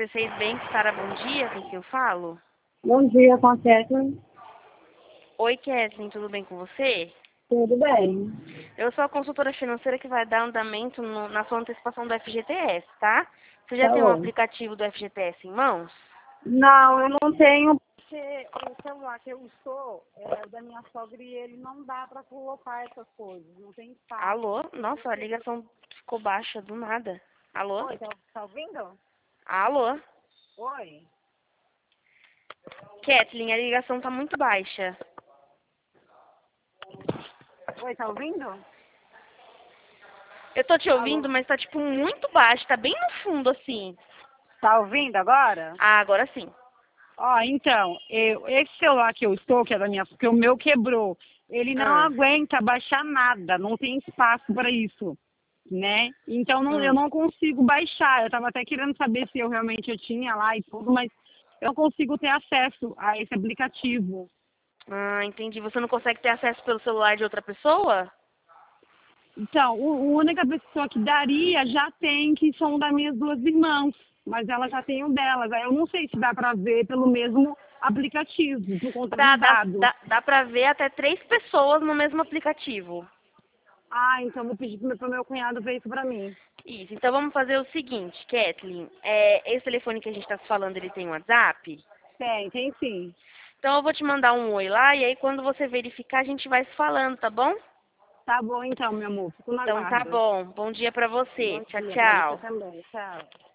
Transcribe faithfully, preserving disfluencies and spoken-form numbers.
C seis Bank, Sara, bom dia, com quem eu falo? Bom dia, com a Kathleen. Oi, Kathleen, tudo bem com você? Tudo bem? Eu sou a consultora financeira que vai dar andamento no- na sua antecipação do F G T S, tá? Você já Tá tem um bom. aplicativo do F G T S em mãos? Não, eu não tenho, porque o celular que eu estou é da minha sogra e ele não dá para colocar essas coisas, não tem espaço. Alô? Nossa, a ligação ficou baixa do nada. Alô? Oi, tá, tá ouvindo? Alô? Oi? Kathleen, a ligação tá muito baixa. Oi, tá ouvindo? Eu tô te ouvindo, Alô? mas tá tipo muito baixo, tá bem no fundo assim. Tá ouvindo agora? Ah, agora sim. Ó, então, eu, esse celular que eu estou, que é da minha, que o meu quebrou, ele não Ah, aguenta baixar nada, não tem espaço para isso, né? Então não, eu hum. não consigo baixar. Eu estava até querendo saber se eu realmente eu tinha lá e tudo, mas eu não consigo ter acesso a esse aplicativo. Ah, entendi. Você não consegue ter acesso pelo celular de outra pessoa? Então, o, a única pessoa que daria já tem, que são das minhas duas irmãs, mas ela já tem o delas. Aí eu não sei se dá para ver pelo mesmo aplicativo, por conta Dá, dos dá, dados. dá, dá pra ver até três pessoas no mesmo aplicativo. Ah, então vou pedir pro meu, pro meu cunhado ver isso pra mim. Isso. Então vamos fazer o seguinte, Kathleen. É, esse telefone que a gente tá se falando, ele tem WhatsApp? Tem, tem sim. Então eu vou te mandar um oi lá e aí quando você verificar a gente vai se falando, tá bom? Tá bom então, meu amor. Fico na Então tá guarda. bom. Bom dia pra você. Bom Tchau, dia pra você tchau. também. Tchau.